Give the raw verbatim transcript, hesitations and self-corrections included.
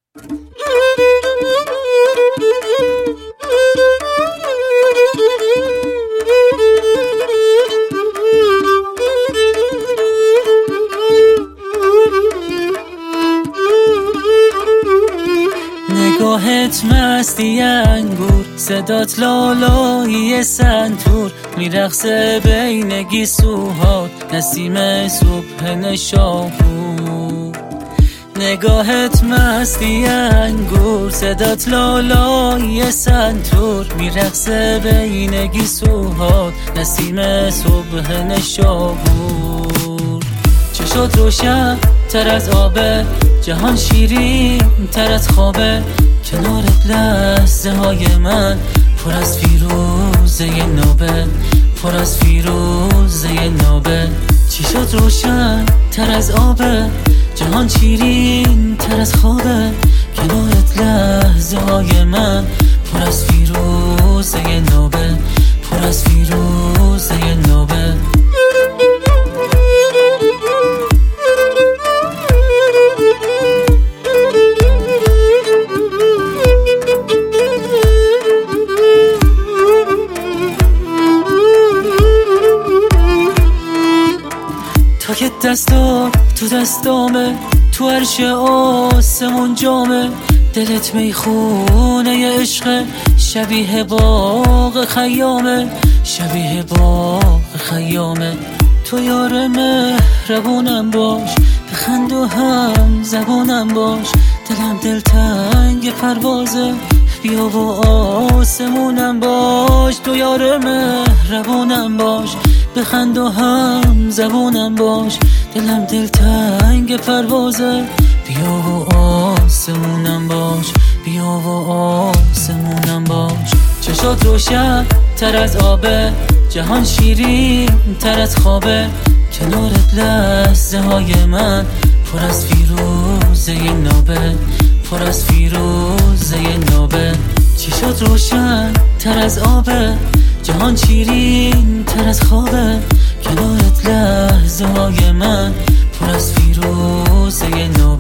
نگاهت مستی انگور، صدات لالایی سنتور، میرقصه بین گیسوهات نسیم صبح نشابور. نگاهت مستی انگور، صدات لالایی سنتور، میرقصه بین گیسوهات نسیم صبح نشابور. چشات روشن تر از آبه، جهان شیرین تر از خوابه، کنارت لحظه های من پر از فیروزه نوبه، پر از فیروزه نوبه. چشات روشن تر از آبه، جهان شیرین تر از خوابه، کنارت لحظه های من پر از فیروزه نوبه، پر از فیروزه نوبه. تا که دستات تو دستامه، تو عرش آسمون جامه، دلت میخونه عشق شبیه باغ خیامه، شبیه باغ خیامه. تو یار مهربونم باش، بخند و هم زبونم باش، دلم دلتنگ پروازه، بیا و آسمونم باش. تو یار مهربونم باش، بخند و هم زبونم باش، دلم دلتنگ پروازه، بیا و آسمونم باش، بیا و آسمونم باش. چشات روشن تر از آبه، جهان شیرین تر از خوابه، کنارت لحظه های من پر از فیروزه نوبه، پر از فیروزه نوبه. چشات روشن تر از آبه، جهان شیرین تر از خوابه، کنارت لحظه های من پر از فیروزه نوبه.